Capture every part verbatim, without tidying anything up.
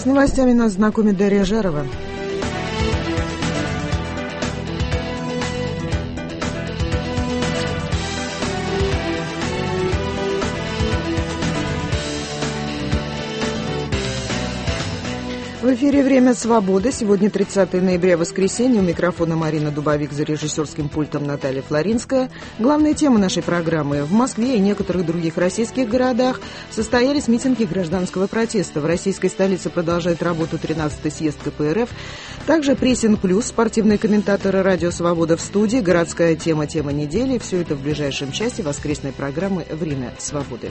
новостями нас знакомит Дарья Жарова. В эфире «Время свободы». Сегодня тридцатое ноября, воскресенье. У микрофона Марина Дубовик, за режиссерским пультом Наталья Флоринская. Главная тема нашей программы. В Москве и некоторых других российских городах состоялись митинги гражданского протеста. В российской столице продолжает работу тринадцатый съезд ка пэ эр эф. Также прессинг плюс, спортивные комментаторы «Радио Свобода» в студии, городская тема, тема недели. Все это в ближайшем часе воскресной программы «Время свободы».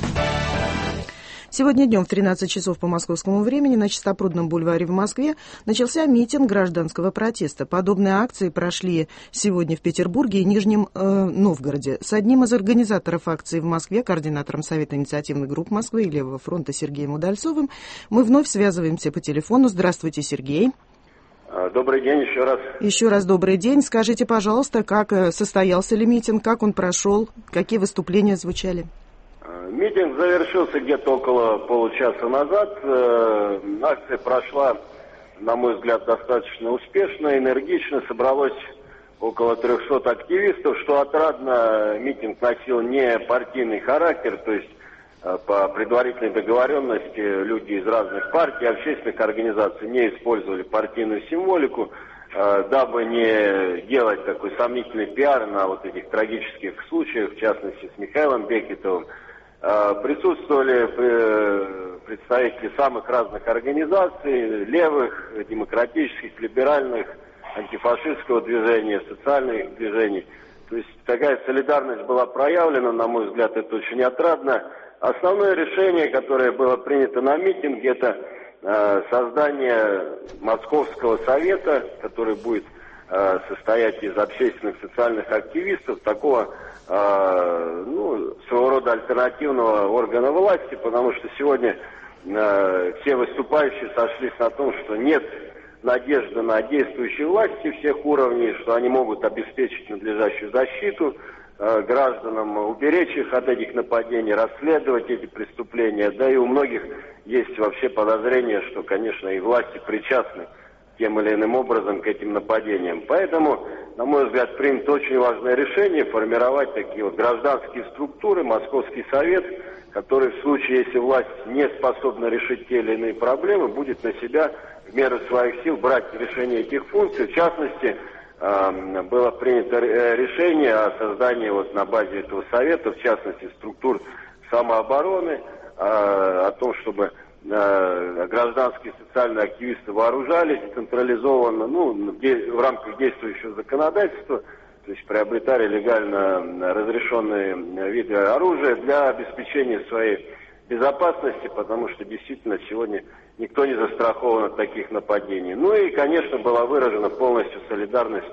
Сегодня днем в тринадцать часов по московскому времени на Чистопрудном бульваре в Москве начался митинг гражданского протеста. Подобные акции прошли сегодня в Петербурге и Нижнем э, Новгороде. С одним из организаторов акции в Москве, координатором Совета инициативных групп Москвы и Левого фронта Сергеем Удальцовым, мы вновь связываемся по телефону. Здравствуйте, Сергей. Добрый день еще раз. Еще раз добрый день. Скажите, пожалуйста, как состоялся ли митинг, как он прошел, какие выступления звучали? Митинг завершился где-то около получаса назад. Акция прошла, на мой взгляд, достаточно успешно, энергично. Собралось около трехсот активистов, что отрадно. Митинг носил не партийный характер, то есть по предварительной договоренности люди из разных партий, общественных организаций не использовали партийную символику, дабы не делать такой сомнительный пиар на вот этих трагических случаях, в частности с Михаилом Бекетовым. Присутствовали представители самых разных организаций, левых, демократических, либеральных, антифашистского движения, социальных движений. То есть такая солидарность была проявлена, на мой взгляд, это очень отрадно. Основное решение, которое было принято на митинге, это создание Московского совета, который будет состоять из общественных социальных активистов, такого ну, своего рода альтернативного органа власти, потому что сегодня э, все выступающие сошлись на том, что нет надежды на действующие власти всех уровней, что они могут обеспечить надлежащую защиту э, гражданам, уберечь их от этих нападений, расследовать эти преступления. Да и у многих есть вообще подозрение, что, конечно, и власти причастны тем или иным образом к этим нападениям. Поэтому, на мой взгляд, принято очень важное решение формировать такие вот гражданские структуры, Московский совет, который в случае, если власть не способна решить те или иные проблемы, будет на себя в меру своих сил брать решение этих функций. В частности, было принято решение о создании вот на базе этого совета, в частности, структур самообороны, о том, чтобы гражданские социальные активисты вооружались централизованно, ну, в рамках действующего законодательства, то есть приобретали легально разрешенные виды оружия для обеспечения своей безопасности, потому что действительно сегодня никто не застрахован от таких нападений. Ну и, конечно, была выражена полностью солидарность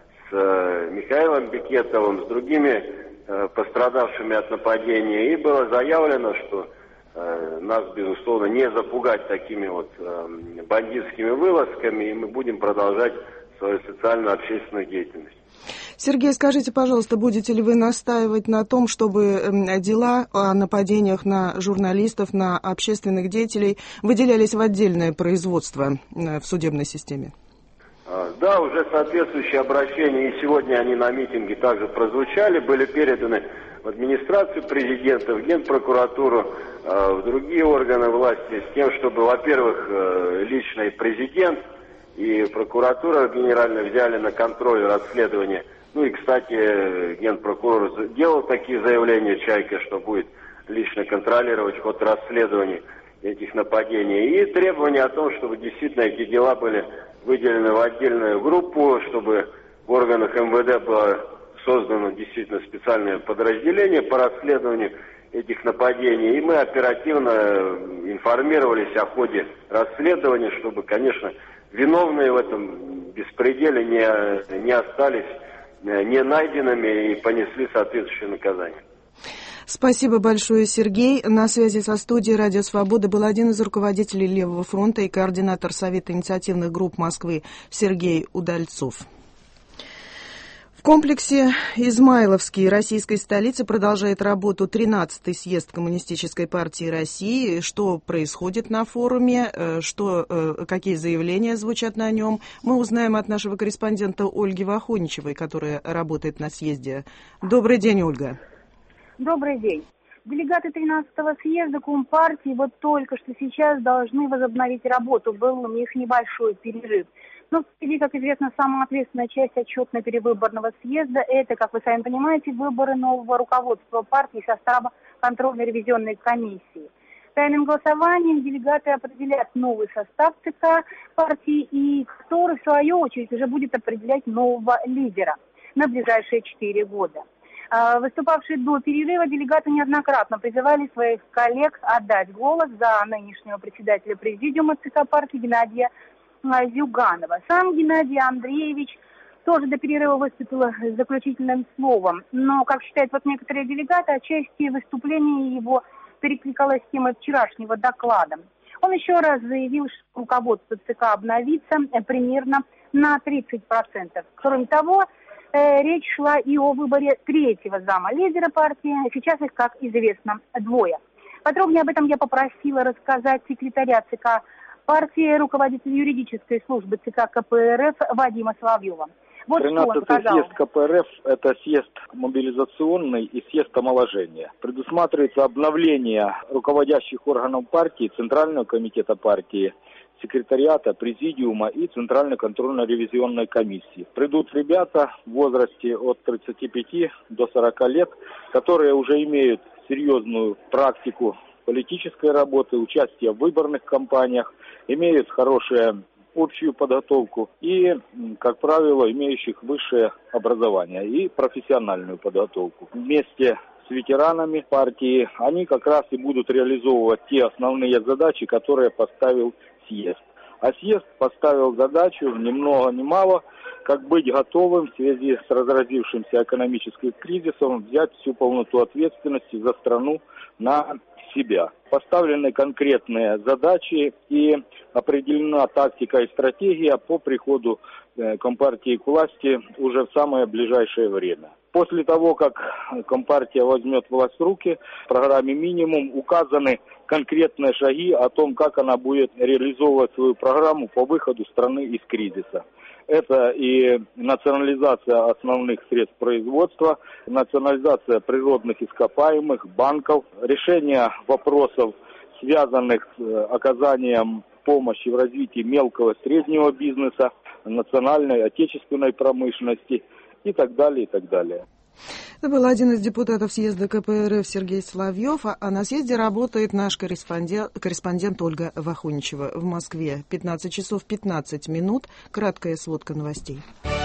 с Михаилом Бекетовым, с другими пострадавшими от нападения, и было заявлено, что нас, безусловно, не запугать такими вот э, бандитскими вылазками, и мы будем продолжать свою социально-общественную деятельность. Сергей, скажите, пожалуйста, будете ли вы настаивать на том, чтобы дела о нападениях на журналистов, на общественных деятелей выделялись в отдельное производство в судебной системе? Да, уже соответствующие обращения, и сегодня они на митинге также прозвучали, были переданы в администрацию президента, в Генпрокуратуру, в другие органы власти, с тем, чтобы, во-первых, лично и президент, и прокуратура генеральная взяли на контроль расследование. Ну и, кстати, Генпрокурор делал такие заявления, Чайка, что будет лично контролировать ход расследований этих нападений. И требования о том, чтобы действительно эти дела были выделены в отдельную группу, чтобы в органах эм вэ дэ было создано действительно специальное подразделение по расследованию этих нападений. И мы оперативно информировались о ходе расследования, чтобы, конечно, виновные в этом беспределе не, не остались не найденными и понесли соответствующее наказание. Спасибо большое, Сергей. На связи со студией «Радио Свобода» был один из руководителей Левого фронта и координатор Совета инициативных групп Москвы Сергей Удальцов. комплексе Измайловский российской столицы продолжает работу тринадцатый съезд Коммунистической партии России. Что происходит на форуме, что, какие заявления звучат на нем, мы узнаем от нашего корреспондента Ольги Вахоничевой, которая работает на съезде. Добрый день, Ольга. Добрый день. Делегаты тринадцатого съезда Компартии вот только что сейчас должны возобновить работу. Был у них небольшой перерыв. Но впереди, как известно, самая ответственная часть отчетно-перевыборного съезда – это, как вы сами понимаете, выборы нового руководства партии и состава контрольно-ревизионной комиссии. Тайным голосованием делегаты определят новый состав ЦК партии, и который, в свою очередь, уже будет определять нового лидера на ближайшие четыре года. Выступавшие до перерыва делегаты неоднократно призывали своих коллег отдать голос за нынешнего председателя президиума ЦК партии Геннадия Зюганова. Сам Геннадий Андреевич тоже до перерыва выступил с заключительным словом. Но, как считают вот некоторые делегаты, отчасти выступление его перекликалось с темой вчерашнего доклада. Он еще раз заявил, что руководство ЦК обновится примерно на тридцать процентов. Кроме того, э, речь шла и о выборе третьего зама лидера партии. Сейчас их, как известно, двое. Подробнее об этом я попросила рассказать секретаря ЦК партии, руководитель юридической службы ЦК КПРФ Вадима Соловьева. Вот тринадцатый съезд КПРФ – это съезд мобилизационный и съезд омоложения. Предусматривается обновление руководящих органов партии, Центрального комитета партии, секретариата, президиума и Центральной контрольно-ревизионной комиссии. Придут ребята в возрасте от тридцати пяти до сорока лет, которые уже имеют серьезную практику политической работы, участия в выборных кампаниях, имеют хорошую общую подготовку и, как правило, имеющих высшее образование и профессиональную подготовку. Вместе с ветеранами партии они как раз и будут реализовывать те основные задачи, которые поставил съезд. А съезд поставил задачу ни много ни мало, как быть готовым в связи с разразившимся экономическим кризисом взять всю полноту ответственности за страну на себя. Поставлены конкретные задачи и определена тактика и стратегия по приходу Компартии к власти уже в самое ближайшее время. После того, как Компартия возьмет власть в руки, в программе «Минимум» указаны конкретные шаги о том, как она будет реализовывать свою программу по выходу страны из кризиса. Это и национализация основных средств производства, национализация природных ископаемых, банков, решение вопросов, связанных с оказанием помощи в развитии мелкого и среднего бизнеса, национальной, отечественной промышленности и так далее, и так далее. Это был один из депутатов съезда КПРФ Сергей Соловьев, а на съезде работает наш корреспондент, корреспондент Ольга Вахоничева в Москве. пятнадцать часов пятнадцать минут. Краткая сводка новостей.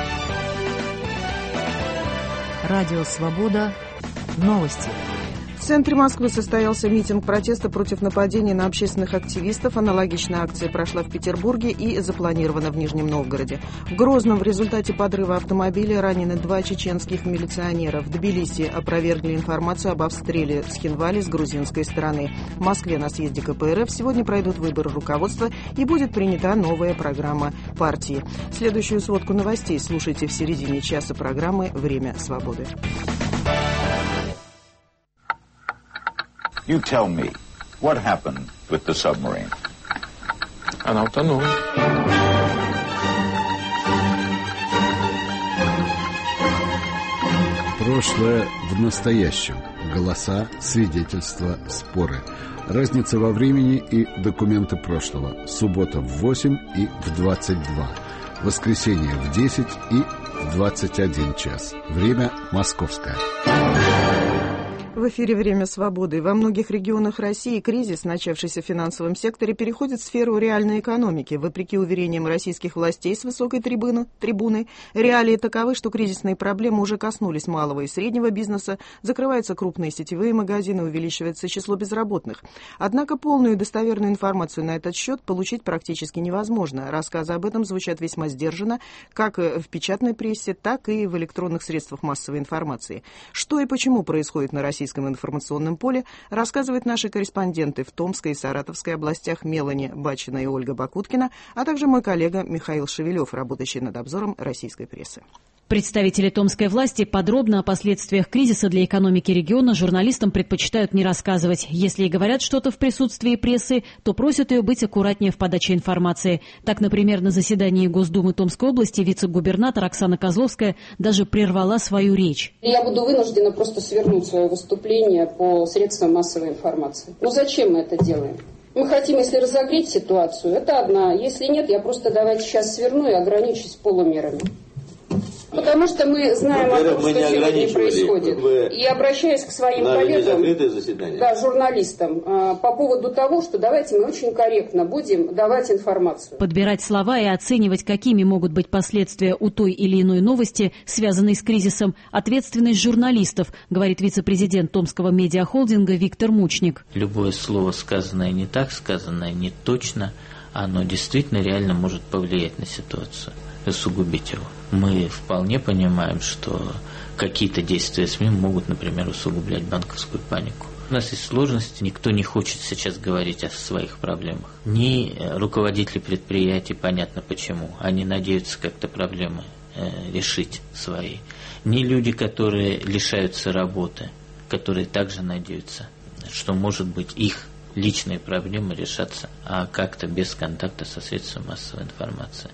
Радио «Свобода». Новости. В центре Москвы состоялся митинг протеста против нападений на общественных активистов. Аналогичная акция прошла в Петербурге и запланирована в Нижнем Новгороде. В Грозном в результате подрыва автомобиля ранены два чеченских милиционера. В Тбилиси опровергли информацию об обстреле в Схинвале с грузинской стороны. В Москве на съезде КПРФ сегодня пройдут выборы руководства и будет принята новая программа партии. Следующую сводку новостей слушайте в середине часа программы «Время свободы». You tell me, what happened with the submarine? Она утонула. Прошлое в настоящем. Голоса, свидетельства, споры. Разница во времени и документы прошлого. Суббота в восемь и в двадцать два. Воскресенье в десять и в двадцать один час. Время московское. В эфире «Время свободы». Во многих регионах России кризис, начавшийся в финансовом секторе, переходит в сферу реальной экономики. Вопреки уверениям российских властей с высокой трибуны, трибуны, реалии таковы, что кризисные проблемы уже коснулись малого и среднего бизнеса, закрываются крупные сетевые магазины, увеличивается число безработных. Однако полную и достоверную информацию на этот счет получить практически невозможно. Рассказы об этом звучат весьма сдержанно, как в печатной прессе, так и в электронных средствах массовой информации. Что и почему происходит на российском информационном поле, рассказывают наши корреспонденты в Томской и Саратовской областях Мелани Бачина и Ольга Бакуткина, а также мой коллега Михаил Шевелев, работающий над обзором российской прессы. Представители томской власти подробно о последствиях кризиса для экономики региона журналистам предпочитают не рассказывать. Если и говорят что-то в присутствии прессы, то просят ее быть аккуратнее в подаче информации. Так, например, на заседании Госдумы Томской области вице-губернатор Оксана Козловская даже прервала свою речь. Я буду вынуждена просто свернуть свое выступление по средствам массовой информации. Но зачем мы это делаем? Мы хотим, если разогреть ситуацию, это одна. Если нет, я просто давайте сейчас сверну и ограничусь полумерами. Потому что мы знаем о том, что сегодня происходит. Вы и обращаюсь к своим коллегам, да, журналистам, по поводу того, что давайте мы очень корректно будем давать информацию. Подбирать слова и оценивать, какими могут быть последствия у той или иной новости, связанной с кризисом, ответственность журналистов, говорит вице-президент Томского медиахолдинга Виктор Мучник. Любое слово, сказанное не так, сказанное не точно, оно действительно реально может повлиять на ситуацию, усугубить его. Мы вполне понимаем, что какие-то действия СМИ могут, например, усугублять банковскую панику. У нас есть сложности, никто не хочет сейчас говорить о своих проблемах. Ни руководители предприятий, понятно почему, они надеются как-то проблемы э, решить свои. Ни люди, которые лишаются работы, которые также надеются, что, может быть, их личные проблемы решатся, а как-то без контакта со средствами массовой информации.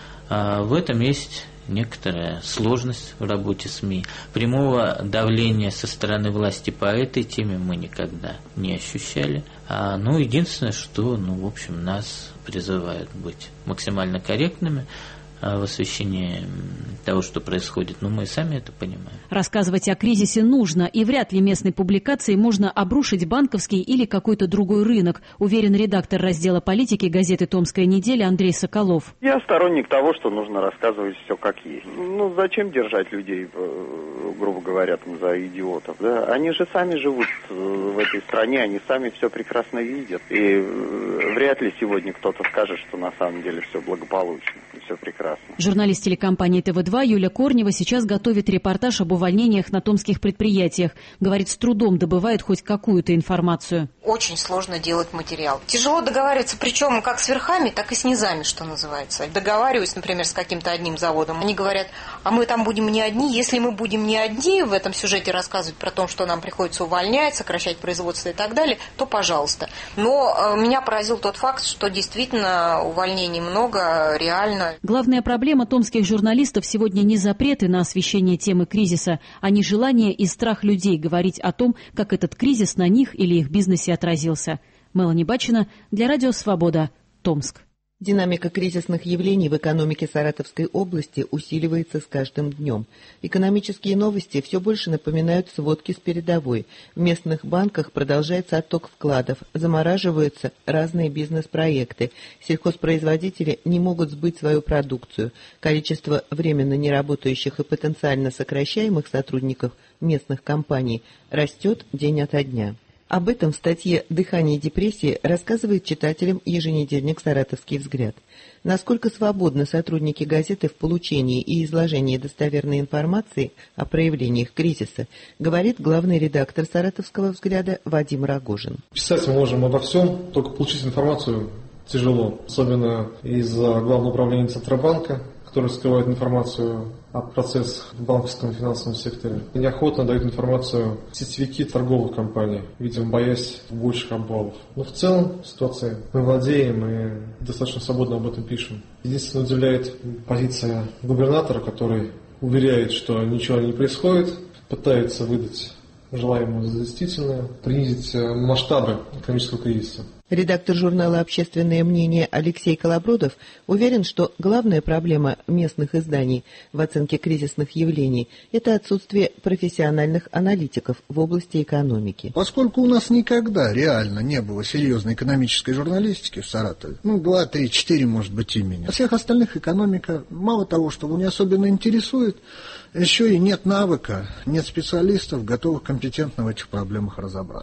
А в этом есть некоторая сложность в работе СМИ. Прямого давления со стороны власти по этой теме мы никогда не ощущали. А, ну, единственное, что, ну, в общем, нас призывают быть максимально корректными в освещении того, что происходит, но мы и сами это понимаем. Рассказывать о кризисе нужно, и вряд ли местной публикацией можно обрушить банковский или какой-то другой рынок, уверен редактор раздела политики газеты «Томская неделя» Андрей Соколов. Я сторонник того, что нужно рассказывать все как есть. Ну, зачем держать людей, грубо говоря, там, за идиотов? Да? Они же сами живут в этой стране, они сами все прекрасно видят. И вряд ли сегодня кто-то скажет, что на самом деле все благополучно, все прекрасно. Журналист телекомпании тэ вэ два Юля Корнева сейчас готовит репортаж об увольнениях на томских предприятиях. Говорит, с трудом добывает хоть какую-то информацию. Очень сложно делать материал. Тяжело договариваться, причем как с верхами, так и с низами, что называется. Договариваюсь, например, с каким-то одним заводом. Они говорят, а мы там будем не одни. Если мы будем не одни в этом сюжете рассказывать про то, что нам приходится увольнять, сокращать производство и так далее, то пожалуйста. Но э, меня поразил тот факт, что действительно увольнений много, реально. Главная проблема томских журналистов сегодня не запреты на освещение темы кризиса, а нежелание и страх людей говорить о том, как этот кризис на них или их бизнесе отразился. Мелани Бачина для Радио Свобода, Томск. Динамика кризисных явлений в экономике Саратовской области усиливается с каждым днем. Экономические новости все больше напоминают сводки с передовой. В местных банках продолжается отток вкладов, замораживаются разные бизнес-проекты. Сельхозпроизводители не могут сбыть свою продукцию. Количество временно неработающих и потенциально сокращаемых сотрудников местных компаний растет день ото дня. Об этом в статье «Дыхание депрессии» рассказывает читателям еженедельник «Саратовский взгляд». Насколько свободны сотрудники газеты в получении и изложении достоверной информации о проявлениях кризиса, говорит главный редактор «Саратовского взгляда» Вадим Рогожин. Писать мы можем обо всем, только получить информацию тяжело, особенно из-за Главного управления Центробанка, который скрывает информацию о процессах в банковском и финансовом секторе. И неохотно дают информацию сетевики торговых компаний, видимо, боясь больших обвалов. Но в целом ситуация мы владеем и достаточно свободно об этом пишем. Единственное, удивляет позиция губернатора, который уверяет, что ничего не происходит, пытается выдать желаемое за действительное, принизить масштабы экономического кризиса. Редактор журнала «Общественное мнение» Алексей Колобродов уверен, что главная проблема местных изданий в оценке кризисных явлений – это отсутствие профессиональных аналитиков в области экономики. Поскольку у нас никогда реально не было серьезной экономической журналистики в Саратове, ну, два, три, четыре, может быть, имени, а всех остальных экономика мало того, что не особенно интересует, еще и нет навыка, нет специалистов, готовых компетентно в этих проблемах разобраться.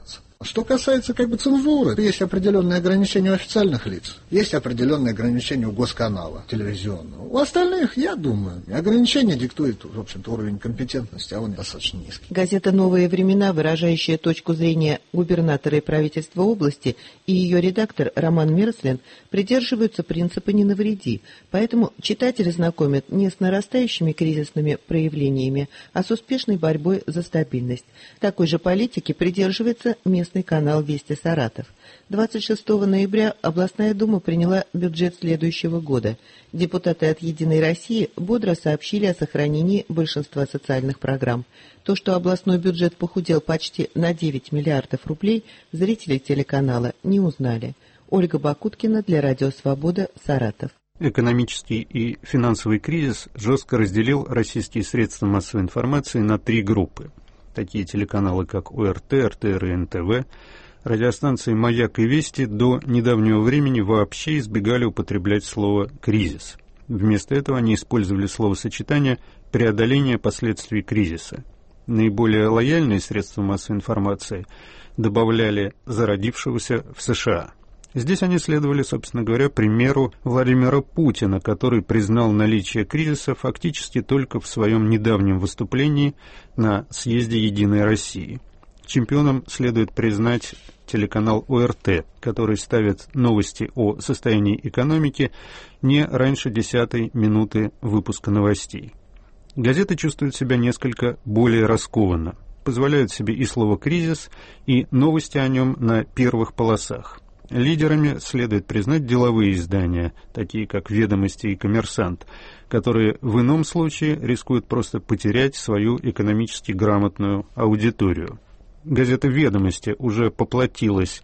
Что касается как бы цензуры, есть определенные ограничения у официальных лиц, есть определенные ограничения у госканала телевизионного. У остальных, я думаю, ограничения диктует, в общем-то, уровень компетентности, а он достаточно низкий. Газета «Новые времена», выражающая точку зрения губернатора и правительства области, и ее редактор Роман Мерслин придерживаются принципа «не навреди», поэтому читатели знакомят не с нарастающими кризисными проявлениями, а с успешной борьбой за стабильность. Такой же политики придерживается местный канал «Вести Саратов». двадцать шестого ноября областная дума приняла бюджет следующего года. Депутаты от «Единой России» бодро сообщили о сохранении большинства социальных программ. То, что областной бюджет похудел почти на девять миллиардов рублей, зрители телеканала не узнали. Ольга Бакуткина для Радио Свобода, Саратов. Экономический и финансовый кризис жестко разделил российские средства массовой информации на три группы. Такие телеканалы, как ОРТ, РТР и эн тэ вэ, радиостанции «Маяк» и «Вести» до недавнего времени вообще избегали употреблять слово «кризис». Вместо этого они использовали словосочетание «преодоление последствий кризиса». Наиболее лояльные средства массовой информации добавляли «зародившегося в США». Здесь они следовали, собственно говоря, примеру Владимира Путина, который признал наличие кризиса фактически только в своем недавнем выступлении на съезде «Единой России». Чемпионом следует признать телеканал ОРТ, который ставит новости о состоянии экономики не раньше десятой минуты выпуска новостей. Газеты чувствуют себя несколько более раскованно, позволяют себе и слово «кризис», и новости о нем на первых полосах. Лидерами следует признать деловые издания, такие как «Ведомости» и «Коммерсант», которые в ином случае рискуют просто потерять свою экономически грамотную аудиторию. Газета «Ведомости» уже поплатилась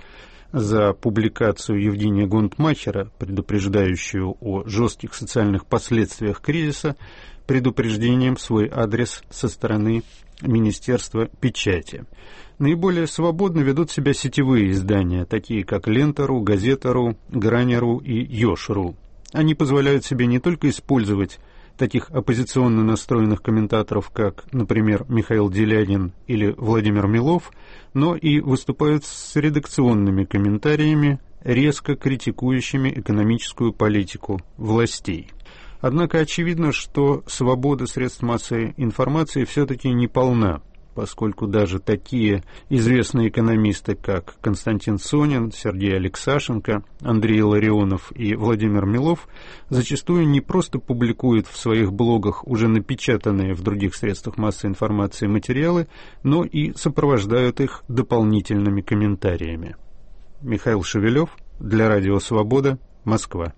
за публикацию Евгения Гонтмахера, предупреждающую о жестких социальных последствиях кризиса, предупреждением в свой адрес со стороны Министерства печати. Наиболее свободно ведут себя сетевые издания, такие как «Лента.ру», «Газета.ру», «Грань.ру» и «Ёж.ру». Они позволяют себе не только использовать таких оппозиционно настроенных комментаторов, как, например, Михаил Делянин или Владимир Милов, но и выступают с редакционными комментариями, резко критикующими экономическую политику властей. Однако очевидно, что свобода средств массовой информации все-таки не полна, поскольку даже такие известные экономисты, как Константин Сонин, Сергей Алексашенко, Андрей Ларионов и Владимир Милов, зачастую не просто публикуют в своих блогах уже напечатанные в других средствах массовой информации материалы, но и сопровождают их дополнительными комментариями. Михаил Шевелев для Радио Свобода, Москва.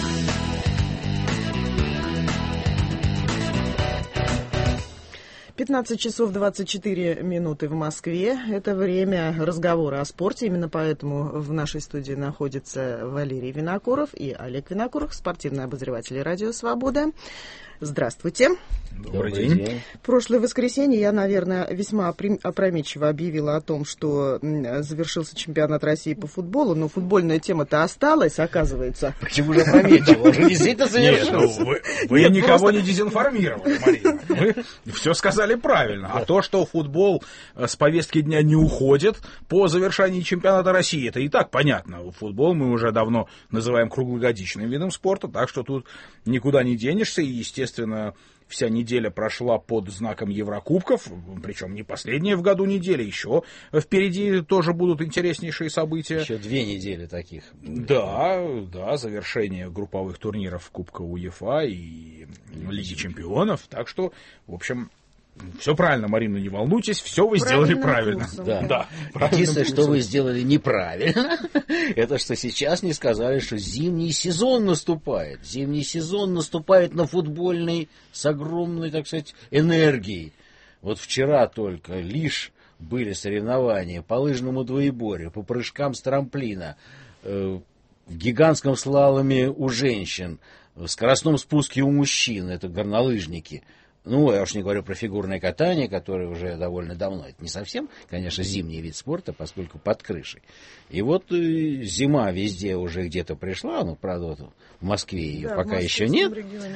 пятнадцать часов двадцать четыре минуты в Москве. Это время разговора о спорте. Именно поэтому в нашей студии находятся Валерий Винокуров и Олег Винокуров, спортивные обозреватели Радио Свобода. Здравствуйте. Добрый день. В прошлое воскресенье я, наверное, весьма опрометчиво объявила о том, что завершился чемпионат России по футболу, но футбольная тема-то осталась, оказывается. Почему же опрометчиво? Он же действительно завершился. Нет, ну, вы вы Нет, никого просто... не дезинформировали, Марина. Вы все сказали правильно. А то, что футбол с повестки дня не уходит по завершении чемпионата России, это и так понятно. Футбол мы уже давно называем круглогодичным видом спорта, так что тут никуда не денешься. И, естественно, вся неделя прошла под знаком Еврокубков, причем не последняя в году неделя, еще впереди тоже будут интереснейшие события. Еще две недели таких. Да, да, завершение групповых турниров Кубка УЕФА и Лиги Чемпионов, так что, в общем... Все правильно, Марина, не волнуйтесь, все вы сделали правильно. Да. Да, единственное, что вы сделали неправильно, это что сейчас не сказали, что зимний сезон наступает. Зимний сезон наступает на футбольный с огромной, так сказать, энергией. Вот вчера только лишь были соревнования по лыжному двоеборью, по прыжкам с трамплина, э, в гигантском слаломе у женщин, в скоростном спуске у мужчин, это горнолыжники. Ну, я уж не говорю про фигурное катание, которое уже довольно давно. Это не совсем, конечно, зимний вид спорта, поскольку под крышей. И вот э, зима везде уже где-то пришла, ну, правда, вот в Москве ее да, пока еще нет.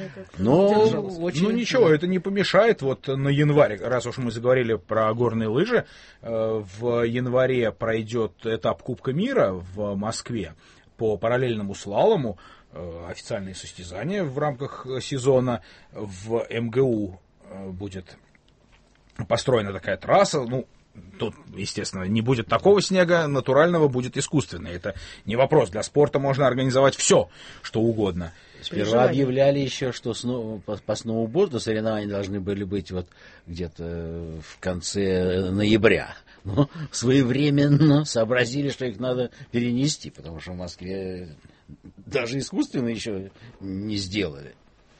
Но очень... Ну, ничего, это не помешает. Вот на январь, раз уж мы заговорили про горные лыжи, э, в январе пройдет этап Кубка мира в Москве по параллельному слалому. Официальные состязания в рамках сезона. В МГУ будет построена такая трасса. Ну, тут, естественно, не будет такого снега, натурального будет искусственный. Это не вопрос. Для спорта можно организовать все, что угодно. Сперва объявляли еще, что сно... по, по сноуборду соревнования должны были быть вот где-то в конце ноября. Но своевременно сообразили, что их надо перенести, потому что в Москве даже искусственно еще не сделали.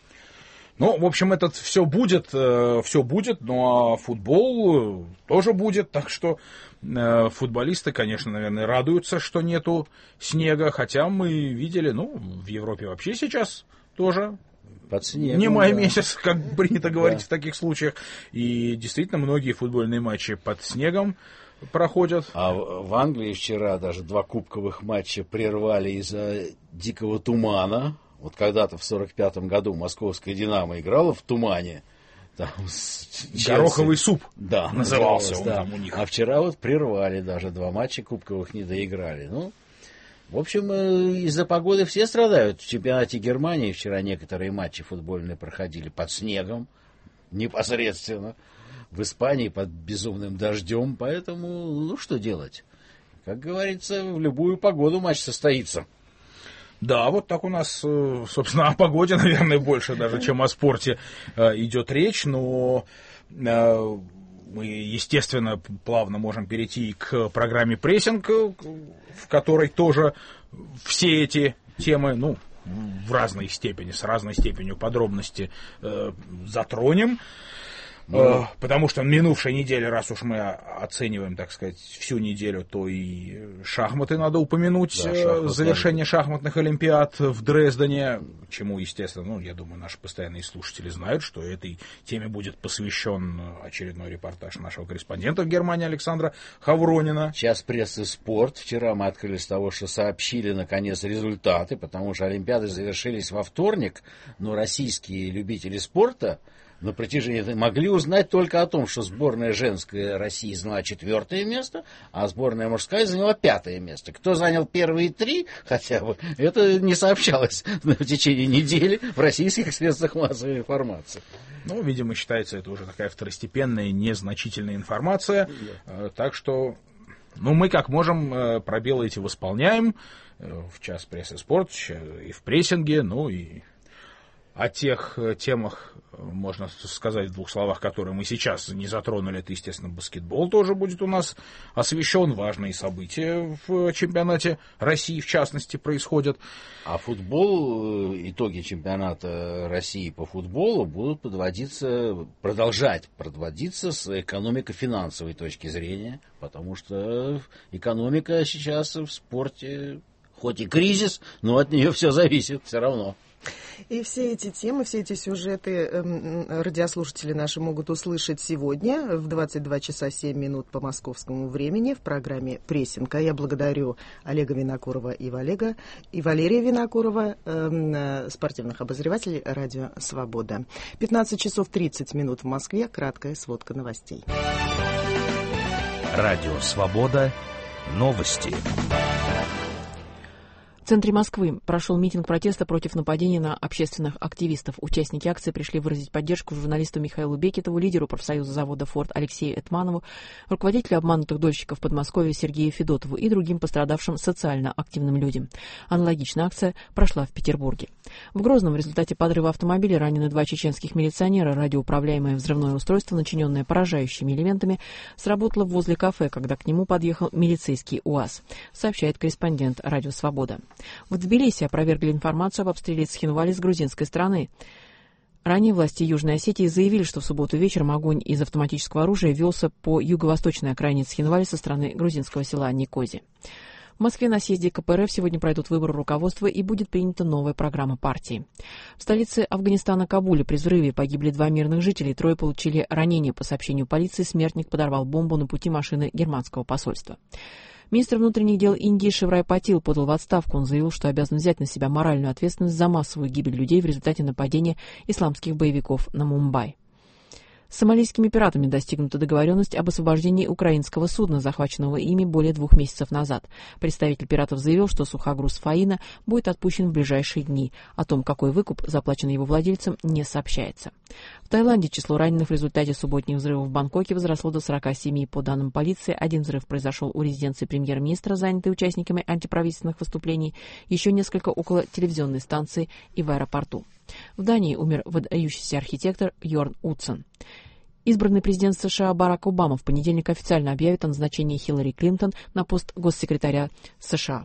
Ну, в общем, это все будет, все будет, но футбол тоже будет, так что футболисты, конечно, наверное, радуются, что нету снега, хотя мы видели, ну, в Европе вообще сейчас тоже под снегом, не май да. месяц, как принято говорить да. в таких случаях, и действительно многие футбольные матчи под снегом проходят. А в Англии вчера даже два кубковых матча прервали из-за дикого тумана. Вот когда-то в сорок пятом году московская «Динамо» играла в тумане. Там гороховый суп да, назывался он да. там у них. А вчера вот прервали, даже два матча кубковых не доиграли. Ну, в общем, из-за погоды все страдают. В чемпионате Германии вчера некоторые матчи футбольные проходили под снегом непосредственно. В Испании под безумным дождем, поэтому, ну, что делать? Как говорится, в любую погоду матч состоится. Да, вот так у нас, собственно, о погоде, наверное, больше даже, чем о спорте идет речь, но мы, естественно, плавно можем перейти к программе «Прессинг», в которой тоже все эти темы, ну, в разной степени, с разной степенью подробности затронем. Mm. Потому что минувшей неделе, раз уж мы оцениваем, так сказать, всю неделю, то и шахматы надо упомянуть, да, шахмат, завершение да. шахматных олимпиад в Дрездене, чему, естественно, ну, я думаю, наши постоянные слушатели знают, что этой теме будет посвящен очередной репортаж нашего корреспондента в Германии Александра Хавронина. Час прессы «Спорт». Вчера мы открыли с того, что сообщили, наконец, результаты, потому что олимпиады завершились во вторник, но российские любители спорта на протяжении могли узнать только о том, что сборная женская России заняла четвертое место, а сборная мужская заняла пятое место. Кто занял первые три хотя бы, это не сообщалось в течение недели в российских средствах массовой информации. Ну, видимо, считается это уже такая второстепенная, незначительная информация. Yeah. Так что, ну, мы как можем пробелы эти восполняем в час прессы «Спорт» и в прессинге, ну и... О тех темах, можно сказать в двух словах, которые мы сейчас не затронули, это, естественно, баскетбол тоже будет у нас освещен. Важные события в чемпионате России, в частности, происходят. А футбол, итоги чемпионата России по футболу будут подводиться, продолжать подводиться с экономико-финансовой точки зрения, потому что экономика сейчас в спорте, хоть и кризис, но от нее все зависит все равно. И все эти темы, все эти сюжеты э, радиослушатели наши могут услышать сегодня в двадцать два часа семь минут по московскому времени в программе «Прессинг». А я благодарю Олега Винокурова и, Валега, и Валерия Винокурова, э, спортивных обозревателей «Радио Свобода». пятнадцать часов тридцать минут в Москве. Краткая сводка новостей. Радио Свобода. Новости. В центре Москвы прошел митинг протеста против нападения на общественных активистов. Участники акции пришли выразить поддержку журналисту Михаилу Бекетову, лидеру профсоюза завода «Форд» Алексею Этманову, руководителю обманутых дольщиков Подмосковья Сергею Федотову и другим пострадавшим социально активным людям. Аналогичная акция прошла в Петербурге. В Грозном в результате подрыва автомобиля ранены два чеченских милиционера. Радиоуправляемое взрывное устройство, начиненное поражающими элементами, сработало возле кафе, когда к нему подъехал милицейский УАЗ, сообщает корреспондент «Радио Свобода». В Тбилиси опровергли информацию об обстреле Цхинвали с грузинской стороны. Ранее власти Южной Осетии заявили, что в субботу вечером огонь из автоматического оружия велся по юго-восточной окраине Цхинвали со стороны грузинского села Никози. В Москве на съезде ка пэ эр эф сегодня пройдут выборы руководства и будет принята новая программа партии. В столице Афганистана Кабуле при взрыве погибли два мирных жителя, трое получили ранения. По сообщению полиции, смертник подорвал бомбу на пути машины германского посольства. Министр внутренних дел Индии Шиврай Патил подал в отставку. Он заявил, что обязан взять на себя моральную ответственность за массовую гибель людей в результате нападения исламских боевиков на Мумбай. С сомалийскими пиратами достигнута договоренность об освобождении украинского судна, захваченного ими более двух месяцев назад. Представитель пиратов заявил, что сухогруз «Фаина» будет отпущен в ближайшие дни. О том, какой выкуп заплачен его владельцам, не сообщается. В Таиланде число раненых в результате субботних взрывов в Бангкоке возросло до сорока семи. По данным полиции, один взрыв произошел у резиденции премьер-министра, занятой участниками антиправительственных выступлений, еще несколько около телевизионной станции и в аэропорту. В Дании умер выдающийся архитектор Йорн Утсон. Избранный президент США Барак Обама в понедельник официально объявит о назначении Хиллари Клинтон на пост госсекретаря США.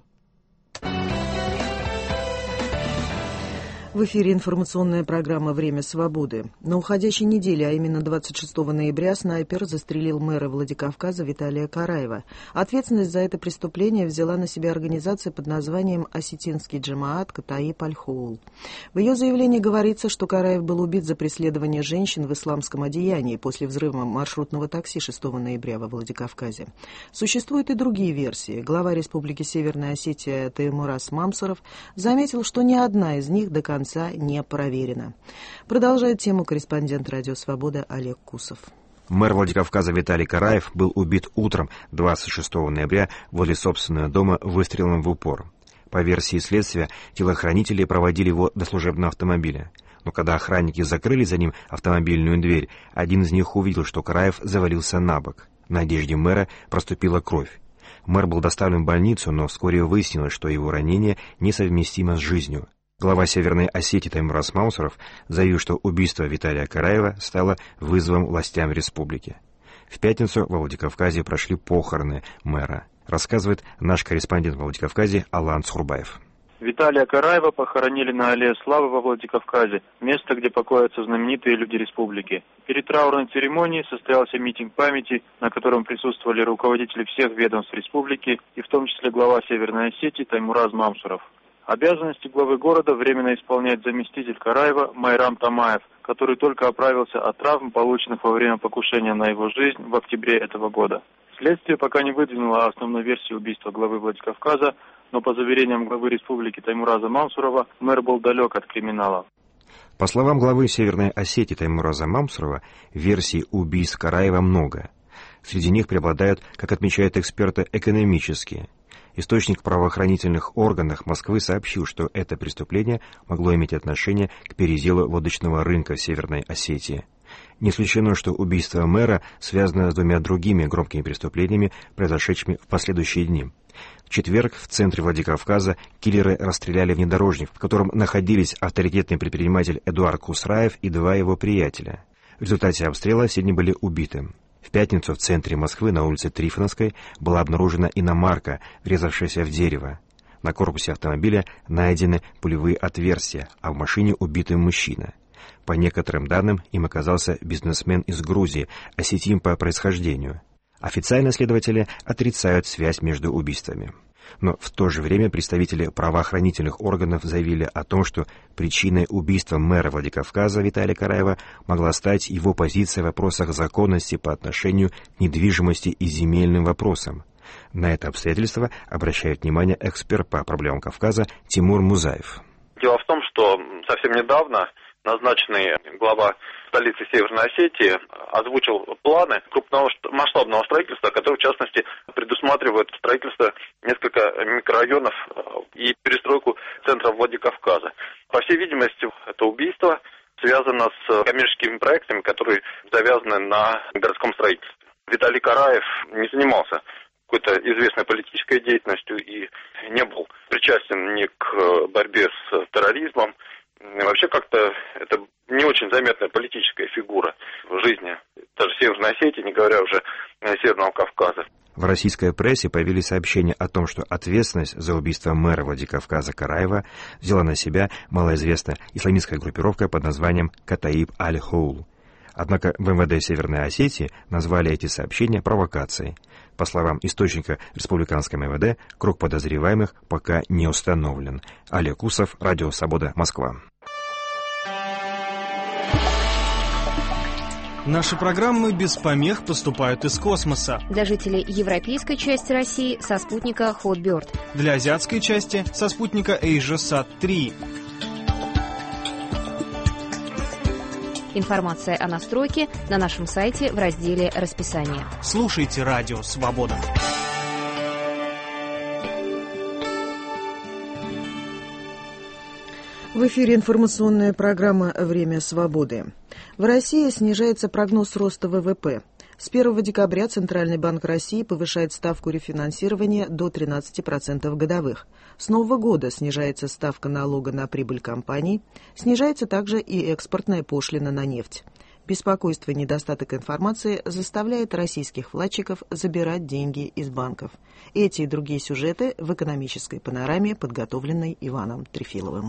В эфире информационная программа «Время свободы». На уходящей неделе, а именно двадцать шестого ноября, снайпер застрелил мэра Владикавказа Виталия Караева. Ответственность за это преступление взяла на себя организация под названием «Осетинский джамаат Катаиб Аль-Хоул». В ее заявлении говорится, что Караев был убит за преследование женщин в исламском одеянии после взрыва маршрутного такси шестого ноября во Владикавказе. Существуют и другие версии. Глава Республики Северная Осетия Теймураз Мамсуров заметил, что ни одна из них до конца не проверено. Продолжает тему корреспондент «Радио Свобода» Олег Кусов. Мэр Владикавказа Виталий Караев был убит утром двадцать шестого ноября возле собственного дома выстрелом в упор. По версии следствия, телохранители проводили его до служебного автомобиля. Но когда охранники закрыли за ним автомобильную дверь, один из них увидел, что Караев завалился на бок. На одежде мэра проступила кровь. Мэр был доставлен в больницу, но вскоре выяснилось, что его ранение несовместимо с жизнью. Глава Северной Осетии Теймураз Мамсуров заявил, что убийство Виталия Караева стало вызовом властям республики. В пятницу во Владикавказе прошли похороны мэра, рассказывает наш корреспондент во Владикавказе Алан Цхурбаев. Виталия Караева похоронили на Аллее Славы во Владикавказе, место, где покоятся знаменитые люди республики. Перед траурной церемонией состоялся митинг памяти, на котором присутствовали руководители всех ведомств республики, и в том числе глава Северной Осетии Теймураз Мамсуров. Обязанности главы города временно исполняет заместитель Караева Майрам Тамаев, который только оправился от травм, полученных во время покушения на его жизнь в октябре этого года. Следствие пока не выдвинуло основной версии убийства главы Владикавказа, но по заверениям главы республики Теймураза Мамсурова, мэр был далек от криминала. По словам главы Северной Осетии Теймураза Мамсурова, версий убийств Караева много. Среди них преобладают, как отмечают эксперты, экономические. Источник в правоохранительных органах Москвы сообщил, что это преступление могло иметь отношение к переделу водочного рынка в Северной Осетии. Не исключено, что убийство мэра связано с двумя другими громкими преступлениями, произошедшими в последующие дни. В четверг в центре Владикавказа киллеры расстреляли внедорожник, в котором находились авторитетный предприниматель Эдуард Кусраев и два его приятеля. В результате обстрела все они были убиты. В пятницу в центре Москвы на улице Трифоновской была обнаружена иномарка, врезавшаяся в дерево. На корпусе автомобиля найдены пулевые отверстия, а в машине убитый мужчина. По некоторым данным, им оказался бизнесмен из Грузии, осетин по происхождению. Официально следователи отрицают связь между убийствами. Но в то же время представители правоохранительных органов заявили о том, что причиной убийства мэра Владикавказа Виталия Караева могла стать его позиция в вопросах законности по отношению к недвижимости и земельным вопросам. На это обстоятельство обращает внимание эксперт по проблемам Кавказа Тимур Музаев. Дело в том, что совсем недавно назначенный глава столицы Северной Осетии озвучил планы крупного масштабного строительства, которые, в частности, предусматривают строительство нескольких микрорайонов и перестройку центра Владикавказа. По всей видимости, это убийство связано с коммерческими проектами, которые завязаны на городском строительстве. Виталий Караев не занимался какой-то известной политической деятельностью и не был причастен ни к борьбе с терроризмом. Вообще как-то это не очень заметная политическая фигура в жизни даже Северной Осетии, не говоря уже Северного Кавказа. В российской прессе появились сообщения о том, что ответственность за убийство мэра Владикавказа Караева взяла на себя малоизвестная исламистская группировка под названием Катаиб Аль-Хоул. Однако в эм вэ дэ Северной Осетии назвали эти сообщения провокацией. По словам источника республиканского эм вэ дэ, круг подозреваемых пока не установлен. Олег Усов, Радио Свобода, Москва. Наши программы без помех поступают из космоса. Для жителей европейской части России со спутника Hotbird. Для азиатской части со спутника AsiaSat три. Информация о настройке на нашем сайте в разделе «Расписание». Слушайте Радио Свобода. В эфире информационная программа «Время свободы». В России снижается прогноз роста вэ вэ пэ. С первого декабря Центральный банк России повышает ставку рефинансирования до тринадцати процентов годовых. С нового года снижается ставка налога на прибыль компаний. Снижается также и экспортная пошлина на нефть. Беспокойство и недостаток информации заставляет российских вкладчиков забирать деньги из банков. Эти и другие сюжеты в экономической панораме, подготовленной Иваном Трефиловым.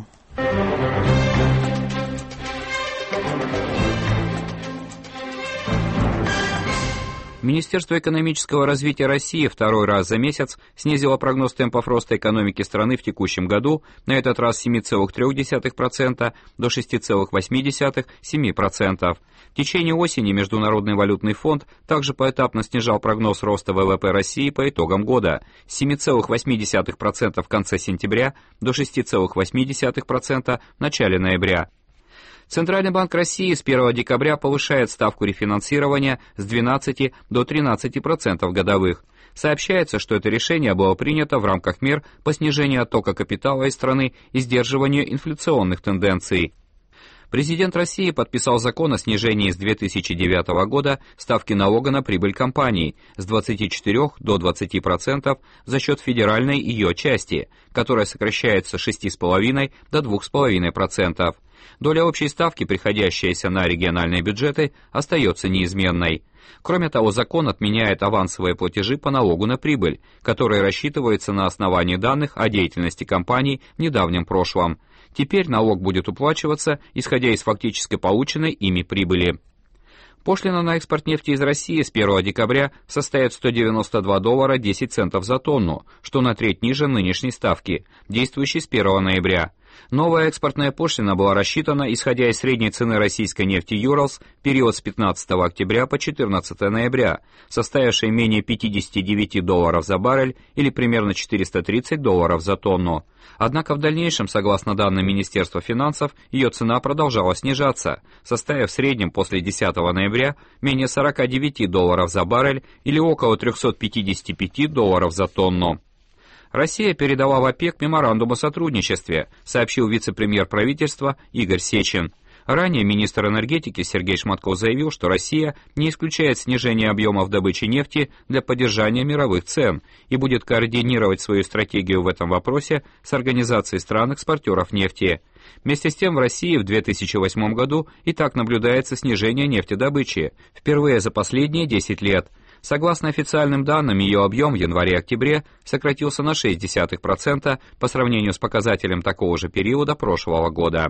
Министерство экономического развития России второй раз за месяц снизило прогноз темпов роста экономики страны в текущем году, на этот раз с семи целых трёх десятых процента до шести целых восьми десятых — семь процентов. В течение осени Международный валютный фонд также поэтапно снижал прогноз роста вэ вэ пэ России по итогам года с семи целых восьми десятых процента в конце сентября до шести целых восьми десятых процента в начале ноября. Центральный банк России с первого декабря повышает ставку рефинансирования с двенадцати до тринадцати процентов годовых. Сообщается, что это решение было принято в рамках мер по снижению оттока капитала из страны и сдерживанию инфляционных тенденций. Президент России подписал закон о снижении с две тысячи девятого года ставки налога на прибыль компаний с двадцати четырёх до двадцати процентов за счет федеральной ее части, которая сокращается с шести целых пяти десятых до двух целых пяти десятых процента. Доля общей ставки, приходящаяся на региональные бюджеты, остается неизменной. Кроме того, закон отменяет авансовые платежи по налогу на прибыль, которые рассчитываются на основании данных о деятельности компаний в недавнем прошлом. Теперь налог будет уплачиваться, исходя из фактически полученной ими прибыли. Пошлина на экспорт нефти из России с первого декабря составит сто девяносто два доллара десять центов за тонну, что на треть ниже нынешней ставки, действующей с первого ноября. Новая экспортная пошлина была рассчитана, исходя из средней цены российской нефти «Юралс» в период с пятнадцатого октября по четырнадцатое ноября, составившей менее пятидесяти девяти долларов за баррель или примерно четыреста тридцать долларов за тонну. Однако в дальнейшем, согласно данным Министерства финансов, ее цена продолжала снижаться, составив в среднем после десятого ноября менее сорока девяти долларов за баррель или около трёхсот пятидесяти пяти долларов за тонну. Россия передала в ОПЕК меморандум о сотрудничестве, сообщил вице-премьер правительства Игорь Сечин. Ранее министр энергетики Сергей Шматков заявил, что Россия не исключает снижение объемов добычи нефти для поддержания мировых цен и будет координировать свою стратегию в этом вопросе с Организацией стран-экспортеров нефти. Вместе с тем в России в две тысячи восьмом году и так наблюдается снижение нефтедобычи, впервые за последние десять лет. Согласно официальным данным, ее объем в январе-октябре сократился на шесть десятых процента по сравнению с показателем такого же периода прошлого года.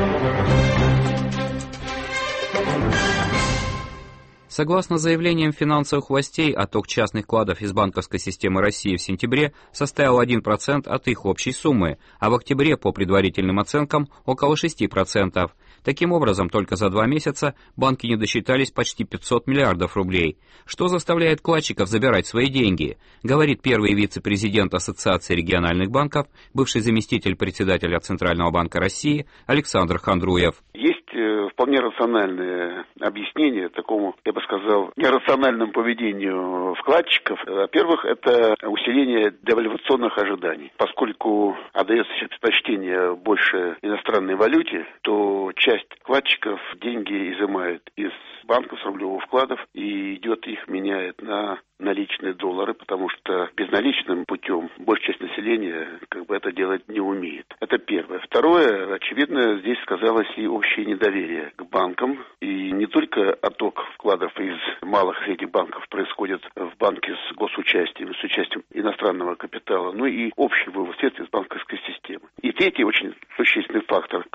Согласно заявлениям финансовых властей, отток частных вкладов из банковской системы России в сентябре составил один процент от их общей суммы, а в октябре, по предварительным оценкам, около шести процентов. Таким образом, только за два месяца банки не досчитались почти пятьсот миллиардов рублей. Что заставляет вкладчиков забирать свои деньги, говорит первый вице-президент Ассоциации региональных банков, бывший заместитель председателя Центрального банка России Александр Хандруев. Есть вполне рациональное объяснение такому, я бы сказал, нерациональному поведению вкладчиков. Во-первых, это усиление девальвационных ожиданий. Поскольку отдается предпочтение больше иностранной валюте, то часть вкладчиков деньги изымает из банков с рублевых вкладов и идет их меняет на наличные доллары, потому что безналичным путем большая часть населения как бы это делать не умеет. Это первое. Второе, очевидно, здесь сказалось и общее недоверие к банкам. И не только отток вкладов из малых и средних банков происходит в банке с госучастием, с участием иностранного капитала, но и общий вывод средств из банковской системы. И третий очень существенный фактор, как показывает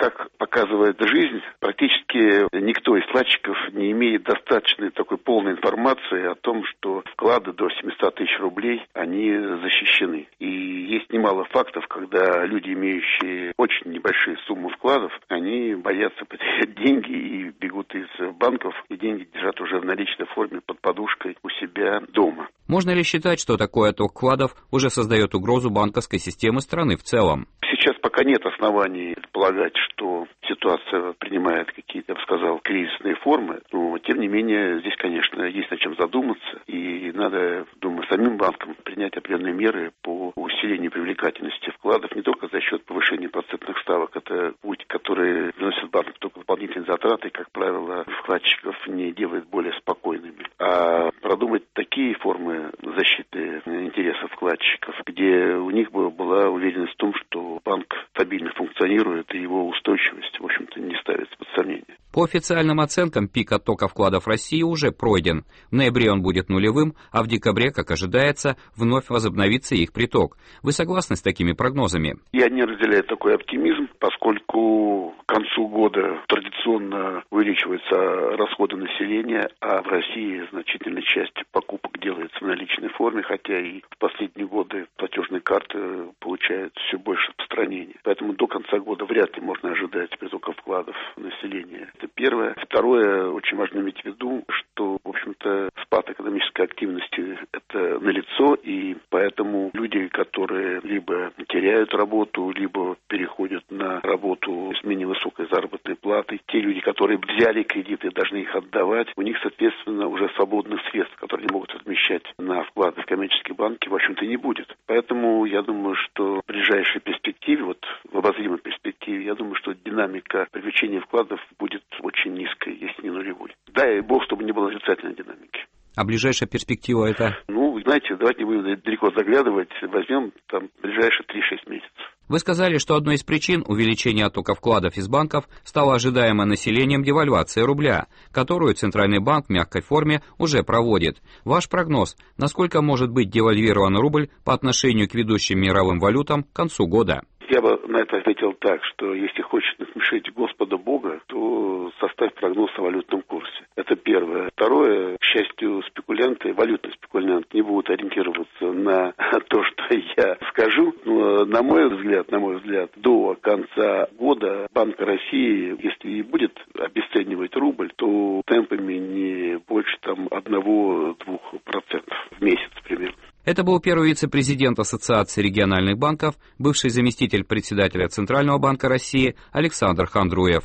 показывает жизнь, практически никто из вкладчиков не имеет достаточной такой полной информации о том, что вклады до семьсот тысяч рублей, они защищены. И есть немало фактов, когда люди, имеющие очень небольшие суммы вкладов, они боятся потерять деньги и бегут из банков, и деньги держат уже в наличной форме под подушкой у себя дома. Можно ли считать, что такой отток вкладов уже создает угрозу банковской системы страны в целом? Сейчас пока нет оснований предполагать, что ситуация принимает какие-то, я бы сказал, кризисные формы, но, тем не менее, здесь, конечно, есть над чем задуматься, и надо, думаю, самим банкам принять определенные меры по усилению привлекательности вкладов не только за счет повышения процентных ставок, это путь, который приносит банкам только дополнительные затраты, и, как правило, вкладчиков не делает более спокойными, а продумать такие формы защиты интересов вкладчиков, где у них бы была уверенность в том, что банк стабильно функционирует, и его устойчивость, в общем-то, не ставится под сомнение. По официальным оценкам, пик оттока вкладов России уже пройден. В ноябре он будет нулевым, а в декабре, как ожидается, вновь возобновится их приток. Вы согласны с такими прогнозами? Я не разделяю такой оптимизм, поскольку к концу года традиционно увеличиваются расходы населения, а в России значительная часть покупок делается в наличной форме, хотя и в последние годы платежные карты получают все больше распространения. Поэтому до конца года вряд ли можно ожидать притока вкладов населения. Это первое. Второе, очень важно иметь в виду, что, в общем-то, спад экономической активности – это налицо, и поэтому люди, которые либо теряют работу, либо переходят на работу с менее высокой заработной платой, те люди, которые взяли кредиты и должны их отдавать, у них, соответственно, уже свободных средств, которые они могут размещать на вклады в коммерческие банки, в общем-то, не будет. Поэтому я думаю, что в ближайшей перспективе, вот в обозримой перспективе, я думаю, что динамика привлечения вкладов будет очень низкой, если не нулевой. Дай бог, чтобы не было отрицательной динамики. А ближайшая перспектива это? Ну, знаете, давайте не будем далеко заглядывать, возьмем там ближайшие три-шесть месяцев. Вы сказали, что одной из причин увеличения оттока вкладов из банков стала ожидаемая населением девальвация рубля, которую Центральный банк в мягкой форме уже проводит. Ваш прогноз, насколько может быть девальвирован рубль по отношению к ведущим мировым валютам к концу года? Я бы на это ответил так, что если хочешь насмешить Господа Бога, то составь прогноз о валютном курсе. Это первое. Второе, к счастью, спекулянты, валютные спекулянты не будут ориентироваться на то, что я скажу. Но, на мой взгляд, на мой взгляд, до конца года Банк России, если и будет обесценивать рубль, то темпами не больше там одного-двух процентов в месяц примерно. Это был первый вице-президент Ассоциации региональных банков, бывший заместитель председателя Центрального банка России Александр Хандруев.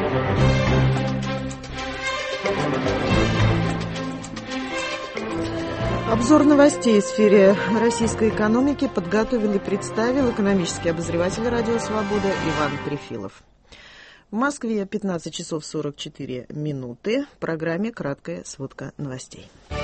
Обзор новостей в сфере российской экономики подготовил и представил экономический обозреватель «Радио Свобода» Иван Трефилов. В Москве пятнадцать часов сорок четыре минуты. В программе краткая сводка новостей.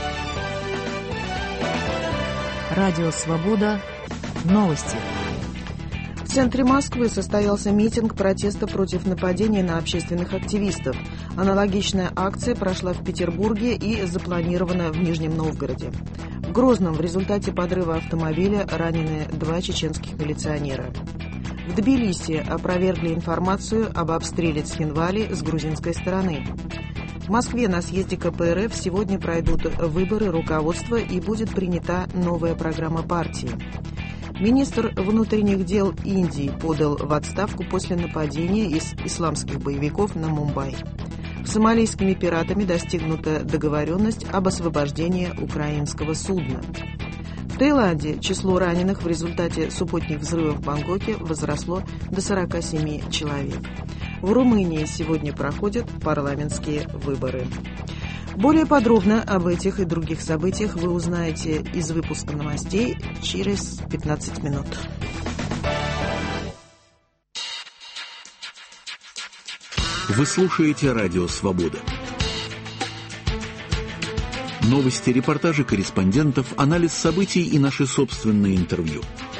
Радио «Свобода». Новости. В центре Москвы состоялся митинг протеста против нападений на общественных активистов. Аналогичная акция прошла в Петербурге и запланирована в Нижнем Новгороде. В Грозном в результате подрыва автомобиля ранены два чеченских милиционера. В Тбилиси опровергли информацию об обстреле Цхинвали с грузинской стороны. В Москве на съезде ка пэ эр эф сегодня пройдут выборы руководства и будет принята новая программа партии. Министр внутренних дел Индии подал в отставку после нападения из исламских боевиков на Мумбай. С сомалийскими пиратами достигнута договоренность об освобождении украинского судна. В Таиланде число раненых в результате субботних взрывов в Бангкоке возросло до сорока семи человек. В Румынии сегодня проходят парламентские выборы. Более подробно об этих и других событиях вы узнаете из выпуска новостей через пятнадцать минут. Вы слушаете «Радио Свобода». Новости, репортажи корреспондентов, анализ событий и наши собственные интервью.